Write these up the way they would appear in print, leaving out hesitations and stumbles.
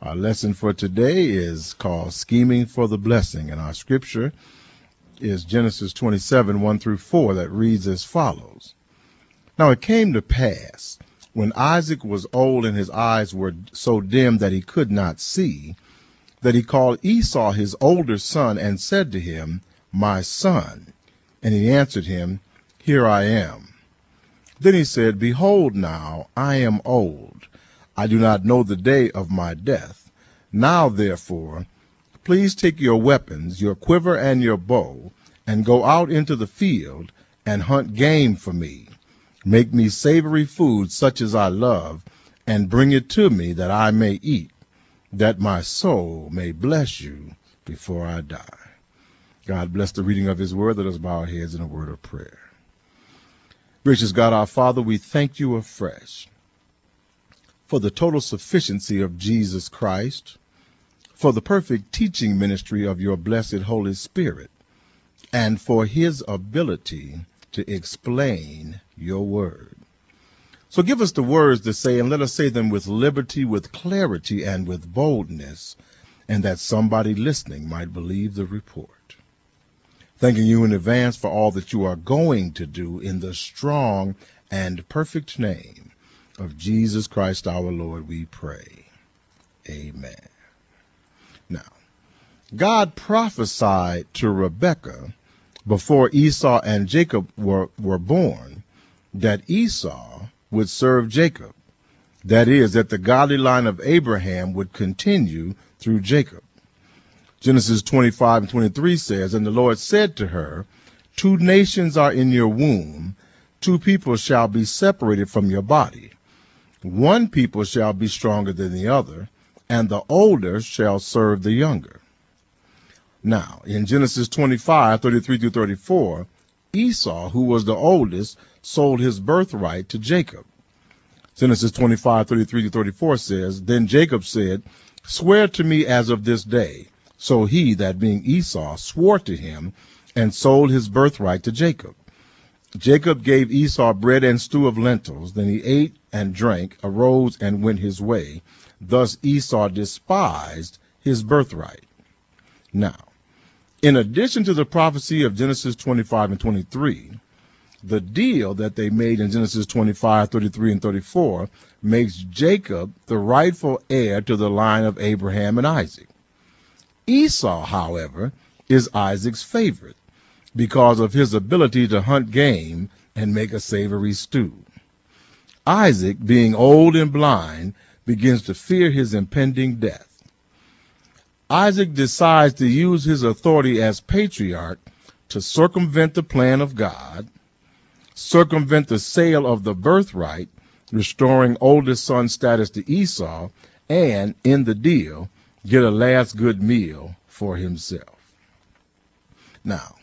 Our lesson for today is called Scheming for the Blessing, and our scripture is Genesis 27, 1 through 4, that reads as follows. Now it came to pass, when Isaac was old and his eyes were so dim that he could not see, that he called Esau his older son and said to him, My son. And he answered him, Here I am. Then he said, Behold now, I am old. I do not know the day of my death. Now therefore, please take your weapons, your quiver and your bow, and go out into the field and hunt game for me. Make me savory food such as I love, and bring it to me that I may eat, that my soul may bless you before I die. God bless the reading of his word. Let us bow our heads in a word of prayer. Gracious God, our Father, we thank you afresh for the total sufficiency of Jesus Christ, for the perfect teaching ministry of your blessed Holy Spirit, and for his ability to explain your word. So give us the words to say, and let us say them with liberty, with clarity, and with boldness, and that somebody listening might believe the report. Thanking you in advance for all that you are going to do in the strong and perfect name of Jesus Christ our Lord, we pray. Amen. Now, God prophesied to Rebekah before Esau and Jacob were born that Esau would serve Jacob. That is, that the godly line of Abraham would continue through Jacob. Genesis 25 and 23 says, And the Lord said to her, 2 nations are in your womb, 2 people shall be separated from your body. 1 people shall be stronger than the other, and the older shall serve the younger. Now, in Genesis 25, 33 through 34, Esau, who was the oldest, sold his birthright to Jacob. Genesis 25, 33 through 34 says, Then Jacob said, Swear to me as of this day. So he, that being Esau, swore to him and sold his birthright to Jacob. Jacob gave Esau bread and stew of lentils. Then he ate and drank, arose and went his way. Thus Esau despised his birthright. Now, in addition to the prophecy of Genesis 25 and 23, the deal that they made in Genesis 25, 33, and 34 makes Jacob the rightful heir to the line of Abraham and Isaac. Esau, however, is Isaac's favorite because of his ability to hunt game and make a savory stew. Isaac, being old and blind, begins to fear his impending death. Isaac decides to use his authority as patriarch to circumvent the plan of God, circumvent the sale of the birthright, restoring oldest son status to Esau, and, in the deal, get a last good meal for himself. Now,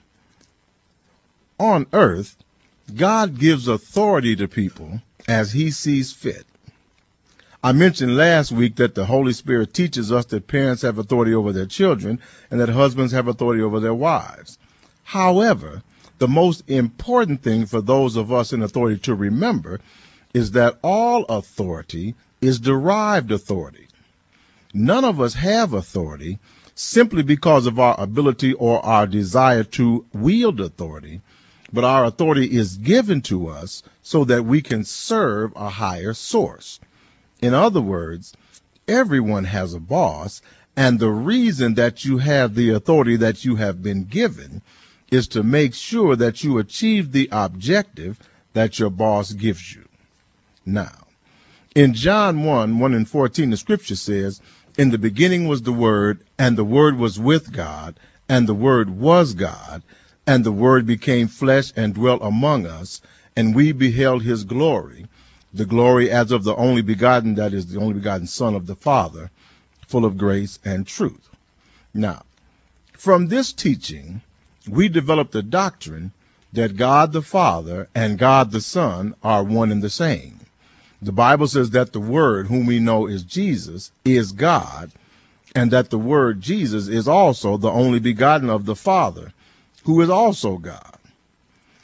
on earth, God gives authority to people as he sees fit. I mentioned last week that the Holy Spirit teaches us that parents have authority over their children and that husbands have authority over their wives. However, the most important thing for those of us in authority to remember is that all authority is derived authority. None of us have authority simply because of our ability or our desire to wield authority, but our authority is given to us so that we can serve a higher source. In other words, everyone has a boss, and the reason that you have the authority that you have been given is to make sure that you achieve the objective that your boss gives you. Now, in John 1 and 14, the scripture says, In the beginning was the Word, and the Word was with God, and the Word was God, and the Word became flesh and dwelt among us, and we beheld his glory, the glory as of the only begotten, that is the only begotten Son of the Father, full of grace and truth. Now, from this teaching, we developed the doctrine that God the Father and God the Son are one and the same. The Bible says that the Word, whom we know is Jesus, is God, and that the Word Jesus is also the only begotten of the Father, who is also God.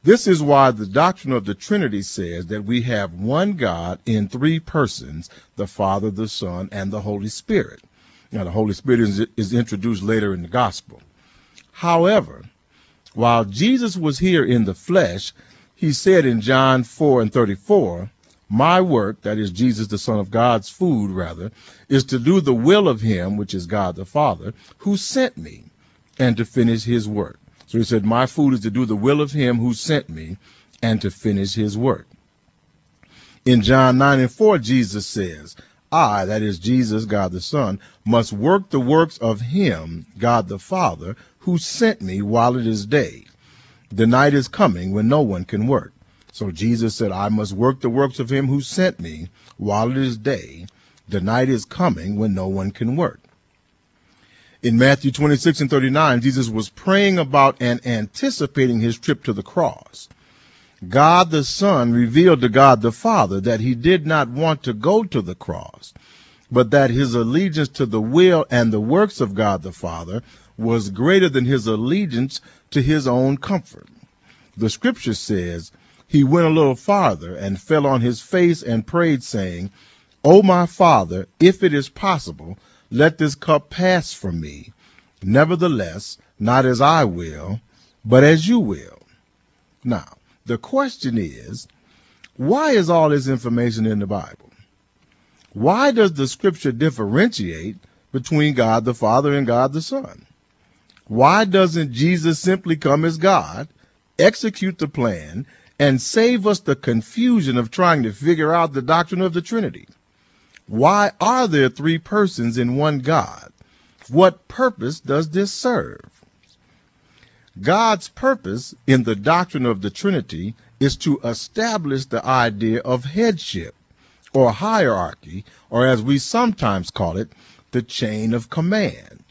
This is why the doctrine of the Trinity says that we have one God in three persons, the Father, the Son, and the Holy Spirit. Now, the Holy Spirit is introduced later in the gospel. However, while Jesus was here in the flesh, he said in John 4:34, my work, that is Jesus, the Son of God's food, rather, is to do the will of him, which is God the Father, who sent me, and to finish his work. So he said, my food is to do the will of him who sent me and to finish his work. In John 9:4, Jesus says, I, that is Jesus, God the Son, must work the works of him, God the Father, who sent me while it is day. The night is coming when no one can work. So Jesus said, I must work the works of him who sent me while it is day. The night is coming when no one can work. In Matthew 26:39, Jesus was praying about and anticipating his trip to the cross. God the Son revealed to God the Father that he did not want to go to the cross, but that his allegiance to the will and the works of God the Father was greater than his allegiance to his own comfort. The scripture says, he went a little farther and fell on his face and prayed, saying, O my Father, if it is possible, let this cup pass from me. Nevertheless, not as I will, but as you will. Now, the question is, why is all this information in the Bible? Why does the scripture differentiate between God the Father and God the Son? Why doesn't Jesus simply come as God, execute the plan, and save us the confusion of trying to figure out the doctrine of the Trinity? Why are there three persons in one God? What purpose does this serve? God's purpose in the doctrine of the Trinity is to establish the idea of headship or hierarchy, or as we sometimes call it, the chain of command.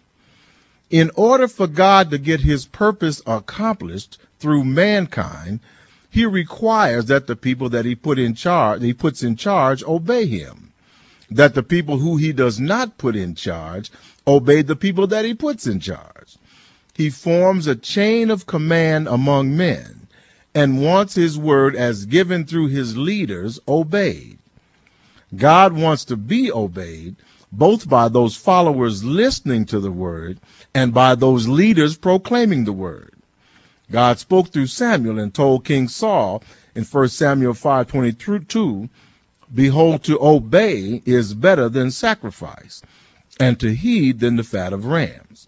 In order for God to get his purpose accomplished through mankind, he requires that the people that he puts in charge obey him. That the people who he does not put in charge obey the people that he puts in charge. He forms a chain of command among men and wants his word as given through his leaders obeyed. God wants to be obeyed both by those followers listening to the word and by those leaders proclaiming the word. God spoke through Samuel and told King Saul in 1 Samuel 5:22, behold, to obey is better than sacrifice, and to heed than the fat of rams.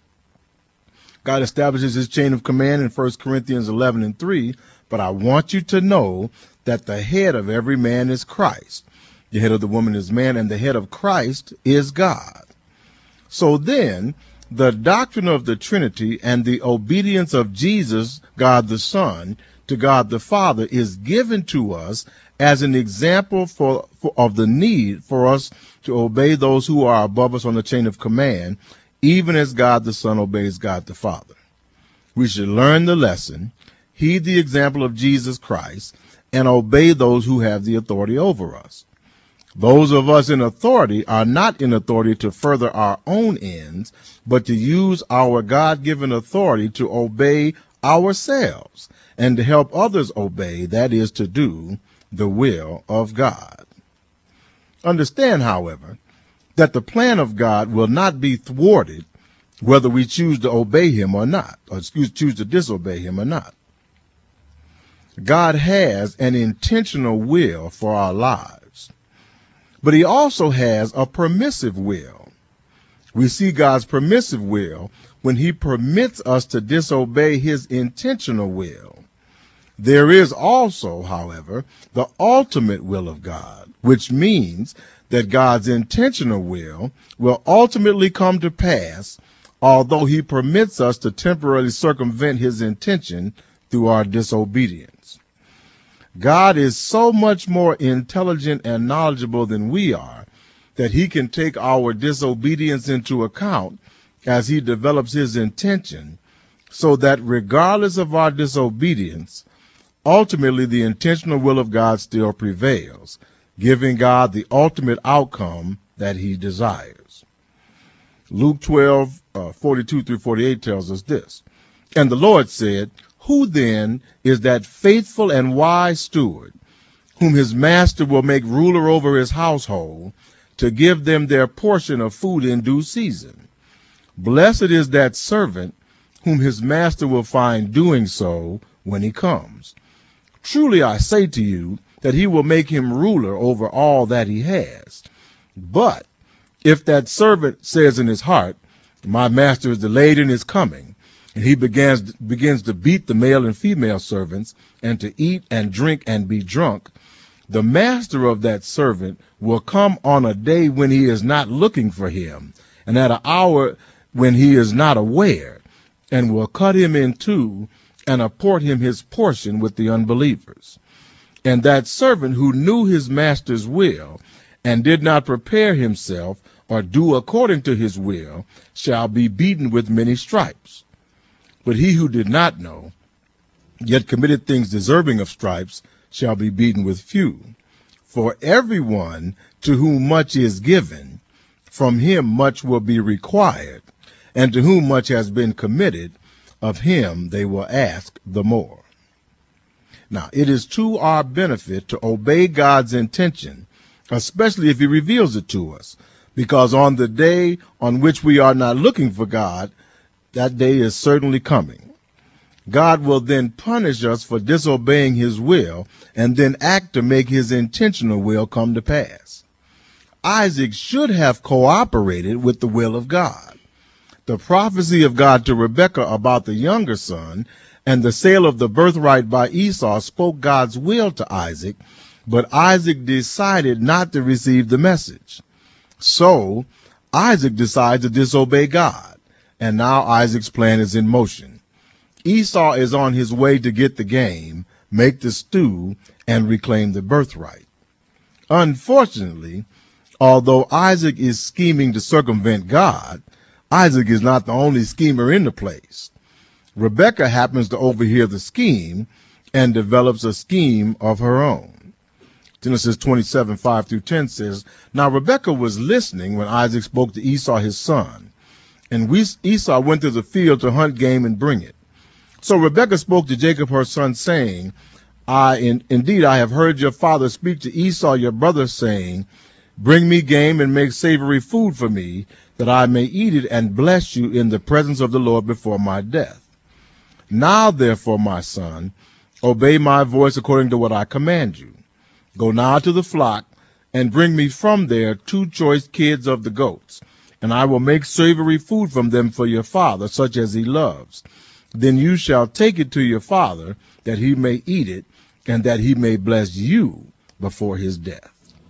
God establishes his chain of command in 1 Corinthians 11:3, but I want you to know that the head of every man is Christ. The head of the woman is man, and the head of Christ is God. So then, the doctrine of the Trinity and the obedience of Jesus, God the Son, to God the Father is given to us as an example of the need for us to obey those who are above us on the chain of command, even as God the Son obeys God the Father. We should learn the lesson, heed the example of Jesus Christ, and obey those who have the authority over us. Those of us in authority are not in authority to further our own ends, but to use our God-given authority to obey ourselves and to help others obey, that is, to do the will of God. Understand, however, that the plan of God will not be thwarted whether we choose to obey him or not, or choose to disobey him or not. God has an intentional will for our lives, but he also has a permissive will. We see God's permissive will when he permits us to disobey his intentional will. There is also, however, the ultimate will of God, which means that God's intentional will ultimately come to pass, although he permits us to temporarily circumvent his intention through our disobedience. God is so much more intelligent and knowledgeable than we are that he can take our disobedience into account as he develops his intention, so that regardless of our disobedience, ultimately the intentional will of God still prevails, giving God the ultimate outcome that he desires. Luke 12:42 through 48 tells us this. And the Lord said, Who then is that faithful and wise steward, whom his master will make ruler over his household, to give them their portion of food in due season? Blessed is that servant whom his master will find doing so when he comes. Truly I say to you that he will make him ruler over all that he has. But if that servant says in his heart, my master is delayed in his coming, and he begins to beat the male and female servants, and to eat and drink and be drunk, the master of that servant will come on a day when he is not looking for him, and at an hour when he is not aware, and will cut him in two, and apportion him his portion with the unbelievers. And that servant who knew his master's will, and did not prepare himself, or do according to his will, shall be beaten with many stripes. But he who did not know, yet committed things deserving of stripes, shall be beaten with few. For everyone to whom much is given, from him much will be required, and to whom much has been committed, of him they will ask the more. Now, it is to our benefit to obey God's intention, especially if he reveals it to us, because on the day on which we are not looking for God, that day is certainly coming. God will then punish us for disobeying his will, and then act to make his intentional will come to pass. Isaac should have cooperated with the will of God. The prophecy of God to Rebekah about the younger son and the sale of the birthright by Esau spoke God's will to Isaac, but Isaac decided not to receive the message. So Isaac decides to disobey God, and now Isaac's plan is in motion. Esau is on his way to get the game, make the stew, and reclaim the birthright. Unfortunately, although Isaac is scheming to circumvent God, Isaac is not the only schemer in the place. Rebekah happens to overhear the scheme and develops a scheme of her own. Genesis 27:5-10 says, Now Rebekah was listening when Isaac spoke to Esau his son, and Esau went to the field to hunt game and bring it. So Rebekah spoke to Jacob her son, saying, Indeed I have heard your father speak to Esau your brother, saying, Bring me game and make savory food for me, that I may eat it and bless you in the presence of the Lord before my death. Now therefore, my son, obey my voice according to what I command you. Go now to the flock, and bring me from there 2 choice kids of the goats, and I will make savory food from them for your father, such as he loves. Then you shall take it to your father, that he may eat it, and that he may bless you before his death.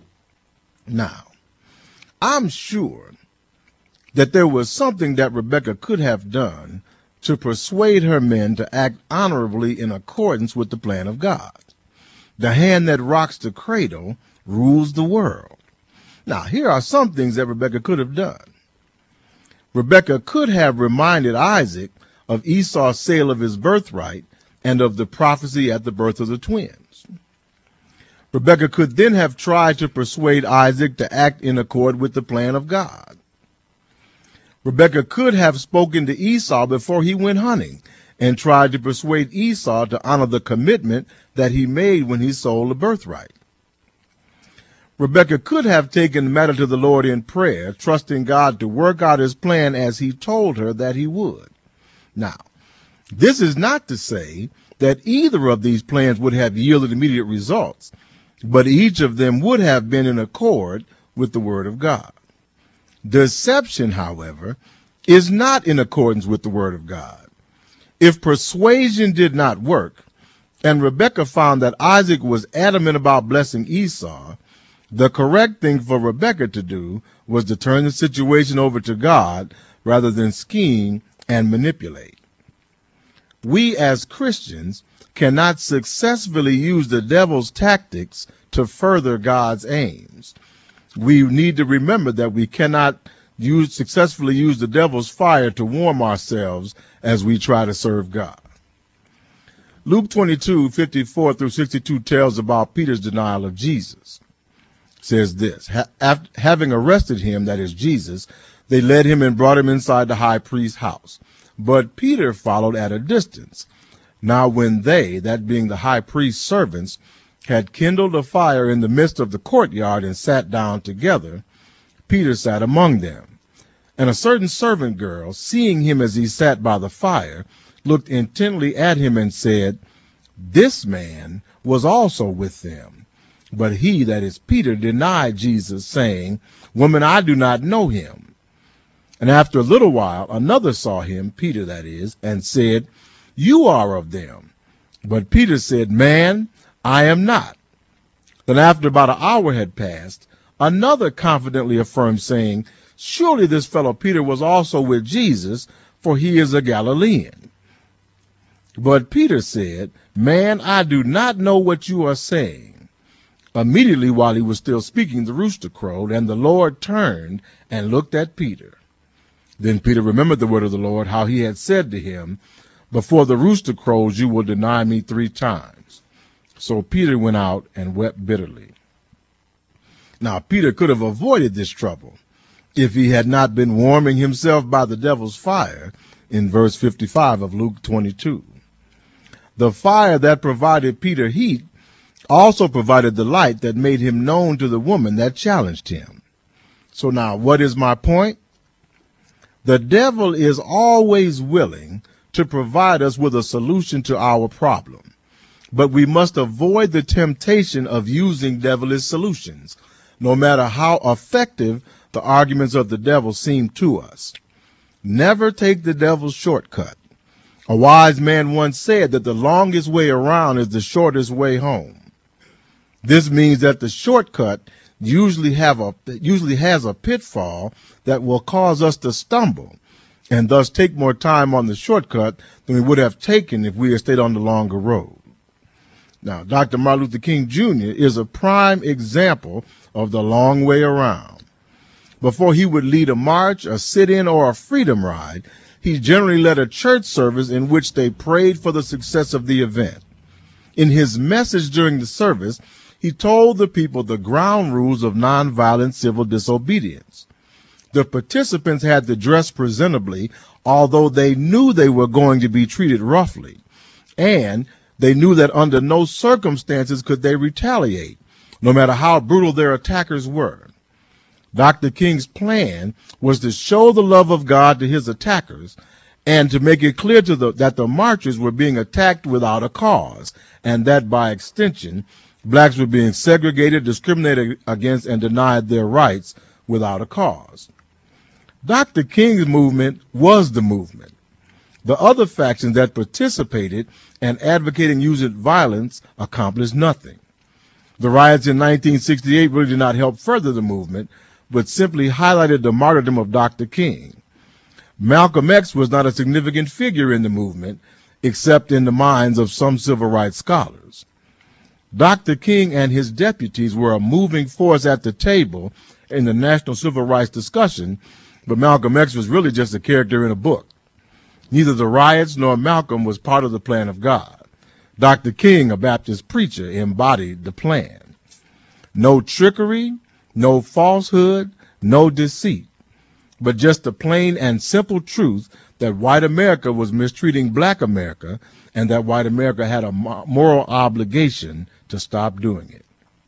Now, I'm sure that there was something that Rebekah could have done to persuade her men to act honorably in accordance with the plan of God. The hand that rocks the cradle rules the world. Now, here are some things that Rebekah could have done. Rebekah could have reminded Isaac of Esau's sale of his birthright and of the prophecy at the birth of the twins. Rebekah could then have tried to persuade Isaac to act in accord with the plan of God. Rebekah could have spoken to Esau before he went hunting and tried to persuade Esau to honor the commitment that he made when he sold the birthright. Rebekah could have taken the matter to the Lord in prayer, trusting God to work out his plan as he told her that he would. Now, this is not to say that either of these plans would have yielded immediate results, but each of them would have been in accord with the word of God. Deception, however, is not in accordance with the word of God. If persuasion did not work, and Rebekah found that Isaac was adamant about blessing Esau, the correct thing for Rebekah to do was to turn the situation over to God rather than scheme and manipulate. We as Christians cannot successfully use the devil's tactics to further God's aims. We need to remember that we cannot successfully use the devil's fire to warm ourselves as we try to serve God. Luke 22:54-62 tells about Peter's denial of Jesus. It says this, having arrested him, that is Jesus, they led him and brought him inside the high priest's house. But Peter followed at a distance. Now when they, that being the high priest's servants, had kindled a fire in the midst of the courtyard and sat down together, Peter sat among them. And a certain servant girl, seeing him as he sat by the fire, looked intently at him and said, This man was also with them. But he, that is Peter, denied Jesus, saying, Woman, I do not know him. And after a little while, another saw him, Peter that is, and said, You are of them. But Peter said, Man, I am not. Then after about an hour had passed, another confidently affirmed, saying, Surely this fellow Peter was also with Jesus, for he is a Galilean. But Peter said, Man, I do not know what you are saying. Immediately while he was still speaking, the rooster crowed, and the Lord turned and looked at Peter. Then Peter remembered the word of the Lord, how he had said to him, Before the rooster crows, you will deny me 3 times. So Peter went out and wept bitterly. Now Peter could have avoided this trouble if he had not been warming himself by the devil's fire in verse 55 of Luke 22. The fire that provided Peter heat also provided the light that made him known to the woman that challenged him. So now, what is my point? The devil is always willing to provide us with a solution to our problem, but we must avoid the temptation of using devilish solutions, no matter how effective the arguments of the devil seem to us. Never take the devil's shortcut. A wise man once said that the longest way around is the shortest way home. This means that the shortcut usually has a pitfall that will cause us to stumble and thus take more time on the shortcut than we would have taken if we had stayed on the longer road. Now, Dr. Martin Luther King Jr. is a prime example of the long way around. Before he would lead a march, a sit-in, or a freedom ride, he generally led a church service in which they prayed for the success of the event. In his message during the service, he told the people the ground rules of nonviolent civil disobedience. The participants had to dress presentably, although they knew they were going to be treated roughly, and they knew that under no circumstances could they retaliate, no matter how brutal their attackers were. Dr. King's plan was to show the love of God to his attackers and to make it clear that the marchers were being attacked without a cause, and that by extension, blacks were being segregated, discriminated against, and denied their rights without a cause. Dr. King's movement was the movement. The other factions that participated and advocating using violence accomplished nothing. The riots in 1968 really did not help further the movement, but simply highlighted the martyrdom of Dr. King. Malcolm X was not a significant figure in the movement, except in the minds of some civil rights scholars. Dr. King and his deputies were a moving force at the table in the national civil rights discussion, but Malcolm X was really just a character in a book. Neither the riots nor Malcolm was part of the plan of God. Dr. King, a Baptist preacher, embodied the plan. No trickery, no falsehood, no deceit, but just the plain and simple truth that white America was mistreating black America and that white America had a moral obligation to stop doing it.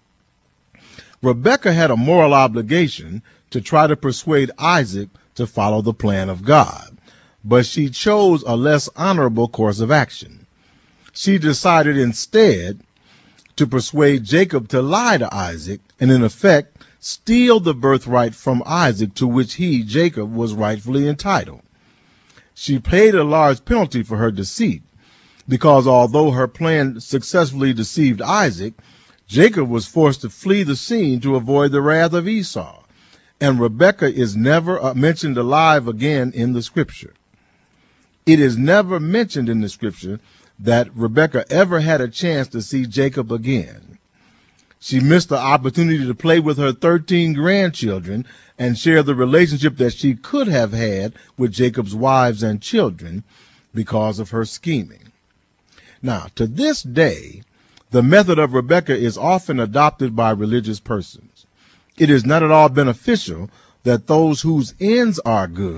Rebekah had a moral obligation to try to persuade Isaac to follow the plan of God, but she chose a less honorable course of action. She decided instead to persuade Jacob to lie to Isaac and, in effect, steal the birthright from Isaac to which he, Jacob, was rightfully entitled. She paid a large penalty for her deceit, because although her plan successfully deceived Isaac, Jacob was forced to flee the scene to avoid the wrath of Esau, and Rebekah is never mentioned alive again in the scripture. It is never mentioned in the scripture that Rebekah ever had a chance to see Jacob again. She missed the opportunity to play with her 13 grandchildren and share the relationship that she could have had with Jacob's wives and children because of her scheming. Now, to this day, the method of Rebekah is often adopted by religious persons. It is not at all beneficial that those whose ends are good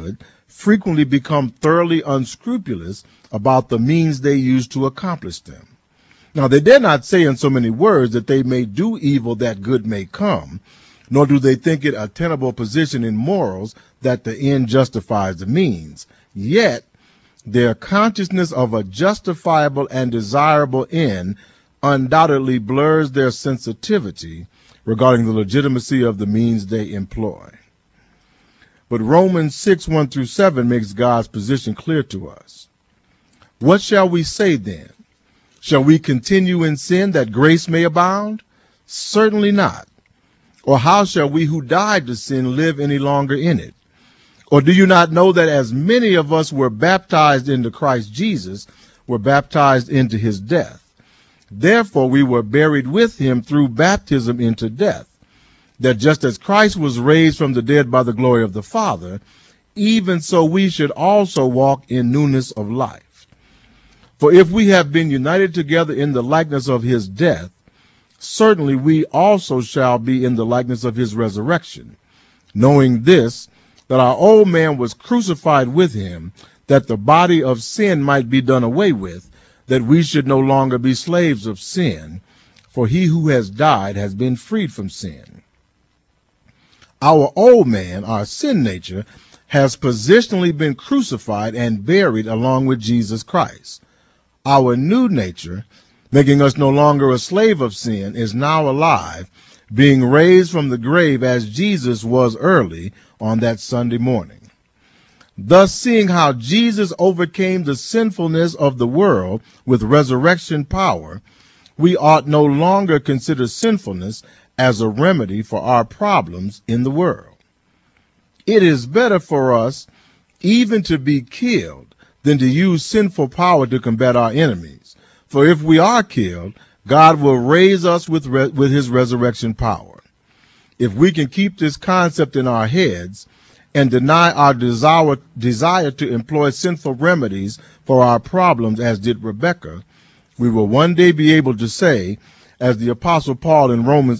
frequently become thoroughly unscrupulous about the means they use to accomplish them. Now, they dare not say in so many words that they may do evil that good may come, nor do they think it a tenable position in morals that the end justifies the means. Yet, their consciousness of a justifiable and desirable end undoubtedly blurs their sensitivity regarding the legitimacy of the means they employ. But Romans 6:1-7 makes God's position clear to us. What shall we say then? Shall we continue in sin that grace may abound? Certainly not. Or how shall we who died to sin live any longer in it? Or do you not know that as many of us were baptized into Christ Jesus, were baptized into his death? Therefore we were buried with him through baptism into death, that just as Christ was raised from the dead by the glory of the Father, even so we should also walk in newness of life. For if we have been united together in the likeness of his death, certainly we also shall be in the likeness of his resurrection, knowing this, that our old man was crucified with him, that the body of sin might be done away with, that we should no longer be slaves of sin, for he who has died has been freed from sin. Our old man, our sin nature, has positionally been crucified and buried along with Jesus Christ. Our new nature, making us no longer a slave of sin, is now alive, being raised from the grave as Jesus was early on that Sunday morning. Thus, seeing how Jesus overcame the sinfulness of the world with resurrection power, we ought no longer consider sinfulness as a remedy for our problems in the world. It is better for us even to be killed than to use sinful power to combat our enemies. For if we are killed, God will raise us with his resurrection power. If we can keep this concept in our heads and deny our desire to employ sinful remedies for our problems as did Rebekah, we will one day be able to say, as the Apostle Paul in Romans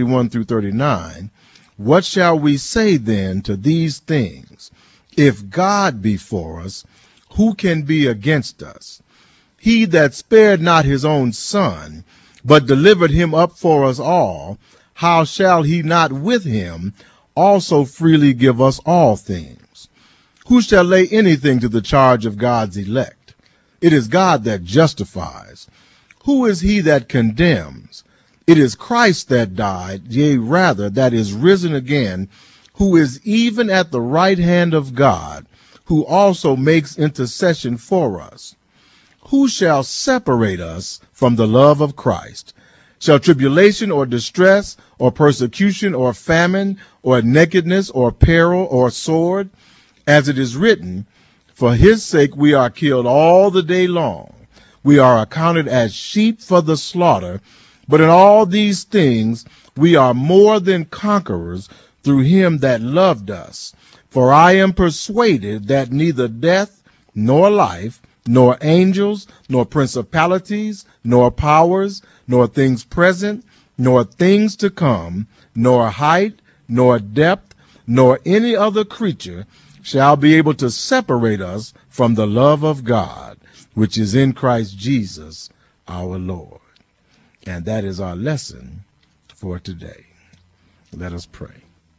8:31-39, what shall we say then to these things? If God be for us, who can be against us? He that spared not his own son, but delivered him up for us all, how shall he not with him also freely give us all things? Who shall lay anything to the charge of God's elect? It is God that justifies. Who is he that condemns? It is Christ that died, yea, rather, that is risen again, who is even at the right hand of God, who also makes intercession for us. Who shall separate us from the love of Christ? Shall tribulation or distress or persecution or famine or nakedness or peril or sword? As it is written, for his sake we are killed all the day long. We are accounted as sheep for the slaughter. But in all these things we are more than conquerors through him that loved us. For I am persuaded that neither death nor life, nor angels, nor principalities, nor powers, nor things present, nor things to come, nor height, nor depth, nor any other creature shall be able to separate us from the love of God, which is in Christ Jesus our Lord. And that is our lesson for today. Let us pray.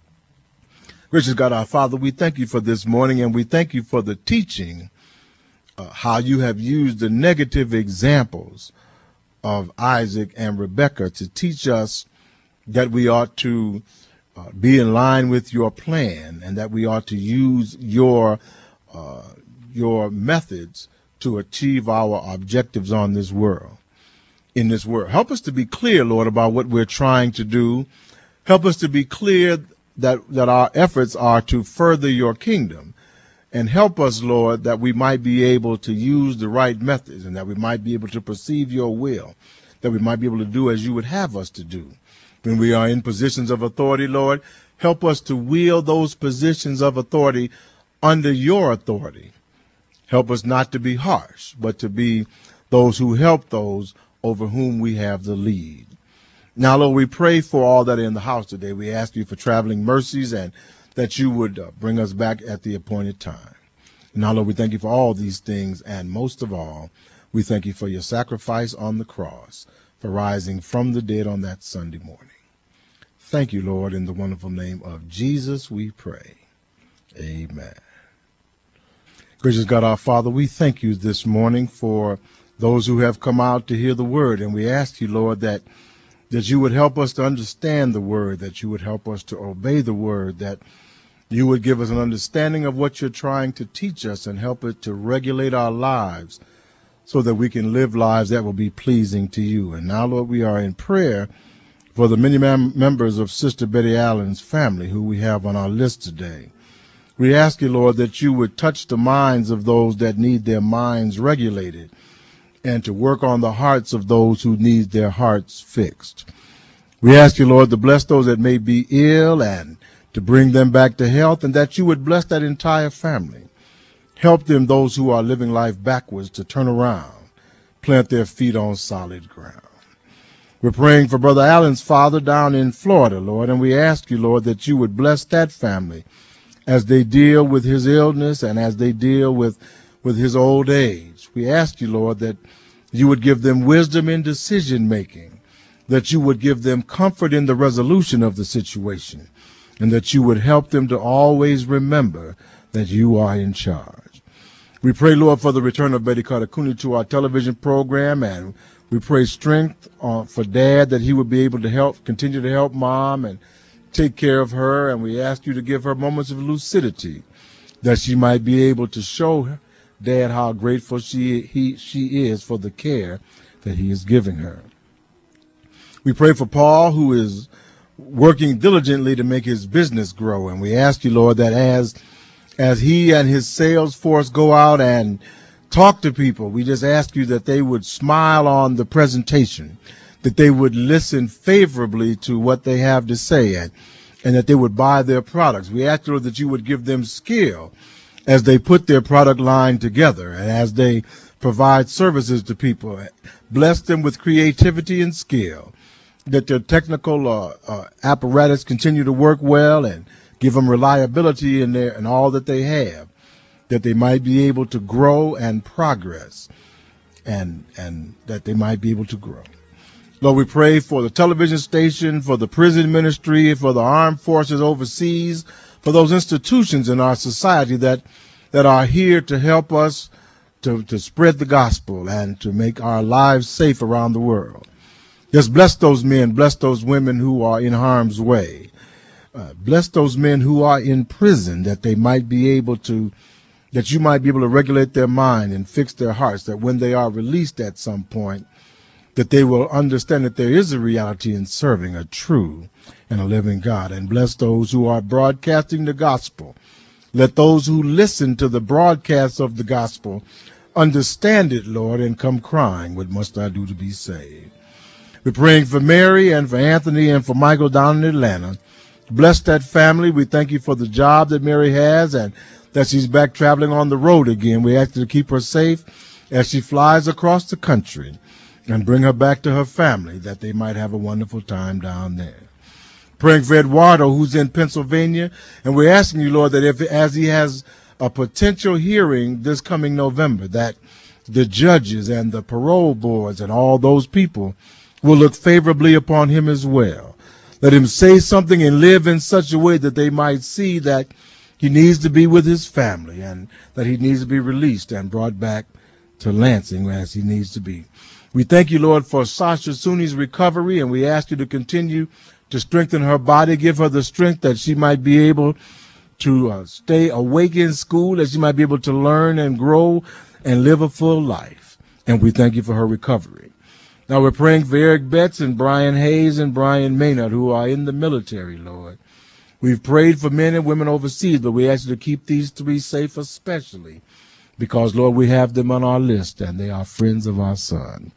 Gracious God, our Father, we thank you for this morning, and we thank you for the teaching, how you have used the negative examples of Isaac and Rebekah to teach us that we ought to be in line with your plan, and that we ought to use your methods to achieve our objectives on this world. In this world, help us to be clear, Lord, about what we're trying to do. Help us to be clear that our efforts are to further your kingdom, and help us, Lord, that we might be able to use the right methods, and that we might be able to perceive your will, that we might be able to do as you would have us to do. When we are in positions of authority, Lord, help us to wield those positions of authority under your authority. Help us not to be harsh, but to be those who help those over whom we have the lead. Now, Lord, we pray for all that are in the house today. We ask you for traveling mercies, and that you would bring us back at the appointed time. Now, Lord, we thank you for all these things, and most of all, we thank you for your sacrifice on the cross, for rising from the dead on that Sunday morning. Thank you, Lord, in the wonderful name of Jesus we pray. Amen. Gracious God, our Father, we thank you this morning for those who have come out to hear the word, and we ask you, Lord, that you would help us to understand the word, that you would help us to obey the word, that you would give us an understanding of what you're trying to teach us and help it to regulate our lives so that we can live lives that will be pleasing to you. And now, Lord, we are in prayer for the many members of Sister Betty Allen's family who we have on our list today. We ask you, Lord, that you would touch the minds of those that need their minds regulated and to work on the hearts of those who need their hearts fixed. We ask you, Lord, to bless those that may be ill and to bring them back to health, and that you would bless that entire family. Help them, those who are living life backwards, to turn around, plant their feet on solid ground. We're praying for Brother Allen's father down in Florida, Lord, and we ask you, Lord, that you would bless that family as they deal with his illness and as they deal with his old age. We ask you, Lord, that you would give them wisdom in decision making, that you would give them comfort in the resolution of the situation, and that you would help them to always remember that you are in charge. We pray, Lord, for the return of Betty Carter Cooney to our television program, and we pray strength for Dad, that he would be able to continue to help Mom and take care of her, and we ask you to give her moments of lucidity, that she might be able to show Dad how grateful she is for the care that he is giving her. We pray for Paul, who is working diligently to make his business grow, and we ask you, Lord, that as he and his sales force go out and talk to people, we just ask you that they would smile on the presentation, that they would listen favorably to what they have to say, and that they would buy their products. We ask, Lord, that you would give them skill as they put their product line together and as they provide services to people. Bless them with creativity and skill, that their technical apparatus continue to work well, and give them reliability in all that they have, that they might be able to grow and progress, and that they might be able to grow. Lord, we pray for the television station, for the prison ministry, for the armed forces overseas, for those institutions in our society that are here to help us to spread the gospel and to make our lives safe around the world. Just bless those men, bless those women who are in harm's way. Bless those men who are in prison, that you might be able to regulate their mind and fix their hearts, that when they are released at some point, that they will understand that there is a reality in serving a true and a living God. And bless those who are broadcasting the gospel. Let those who listen to the broadcast of the gospel understand it, Lord, and come crying, what must I do to be saved? We're praying for Mary and for Anthony and for Michael down in Atlanta. Bless that family. We thank you for the job that Mary has and that she's back traveling on the road again. We ask you to keep her safe as she flies across the country and bring her back to her family, that they might have a wonderful time down there. Praying for Eduardo, who's in Pennsylvania, and we're asking you, Lord, that as he has a potential hearing this coming November, that the judges and the parole boards and all those people will look favorably upon him as well. Let him say something and live in such a way that they might see that he needs to be with his family and that he needs to be released and brought back to Lansing as he needs to be. We thank you, Lord, for Sasha Suni's recovery, and we ask you to continue to strengthen her body, give her the strength that she might be able to stay awake in school, that she might be able to learn and grow and live a full life. And we thank you for her recovery. Now we're praying for Eric Betts and Brian Hayes and Brian Maynard, who are in the military, Lord. We've prayed for men and women overseas, but we ask you to keep these three safe especially because, Lord, we have them on our list and they are friends of our son.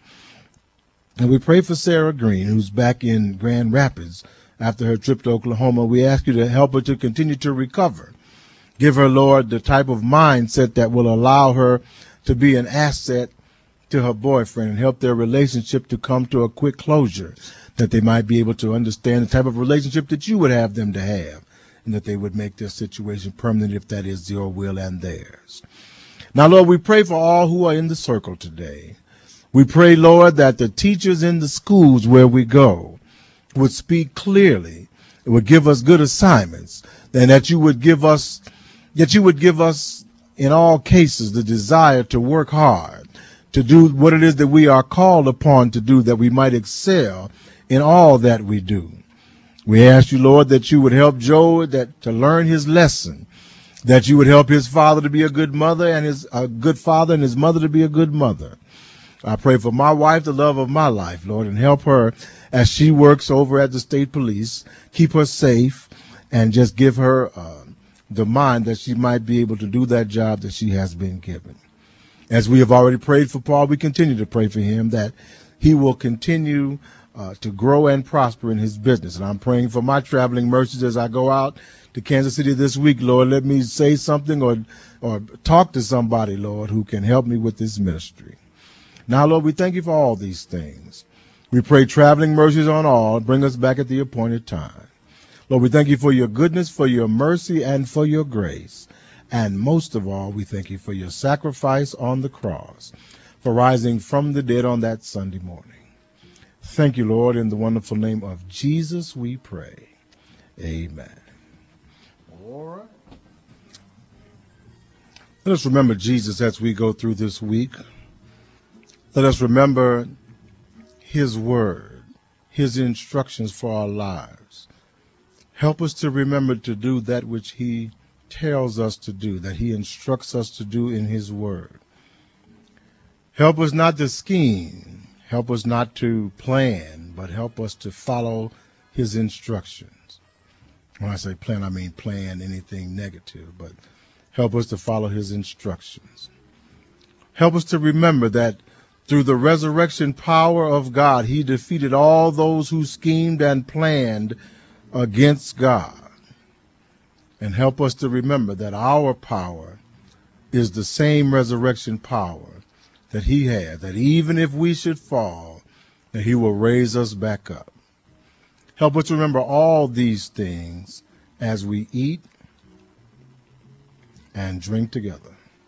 And we pray for Sarah Green, who's back in Grand Rapids after her trip to Oklahoma. We ask you to help her to continue to recover. Give her, Lord, the type of mindset that will allow her to be an asset to her boyfriend and help their relationship to come to a quick closure, that they might be able to understand the type of relationship that you would have them to have and that they would make their situation permanent if that is your will and theirs. Now, Lord, we pray for all who are in the circle today. We pray, Lord, that the teachers in the schools where we go would speak clearly, would give us good assignments, and that you would give us in all cases the desire to work hard, to do what it is that we are called upon to do, that we might excel in all that we do. We ask you, Lord, that you would help Joe to learn his lesson, that you would help his father to be a good mother and a good father, and his mother to be a good mother. I pray for my wife, the love of my life, Lord, and help her as she works over at the state police. Keep her safe and just give her the mind that she might be able to do that job that she has been given. As we have already prayed for Paul, we continue to pray for him that he will continue to grow and prosper in his business. And I'm praying for my traveling mercies as I go out to Kansas City this week, Lord. Let me say something or talk to somebody, Lord, who can help me with this ministry. Now, Lord, we thank you for all these things. We pray traveling mercies on all. Bring us back at the appointed time. Lord, we thank you for your goodness, for your mercy, and for your grace. And most of all, we thank you for your sacrifice on the cross, for rising from the dead on that Sunday morning. Thank you, Lord. In the wonderful name of Jesus, we pray. Amen. All right. Let us remember Jesus as we go through this week. Let us remember his word, his instructions for our lives. Help us to remember to do that which he tells us to do, that he instructs us to do in his word. Help us not to scheme. Help us not to plan, but help us to follow his instructions. When I say plan, I mean plan anything negative, but help us to follow his instructions. Help us to remember that through the resurrection power of God, he defeated all those who schemed and planned against God. And help us to remember that our power is the same resurrection power that he had, that even if we should fall, that he will raise us back up. Help us to remember all these things as we eat and drink together.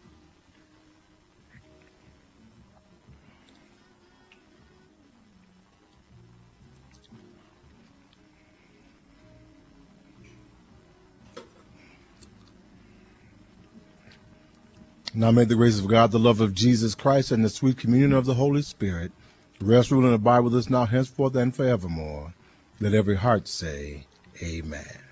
Now may the grace of God, the love of Jesus Christ, and the sweet communion of the Holy Spirit rest, rule, and abide with us now, henceforth, and forevermore. Let every heart say, Amen.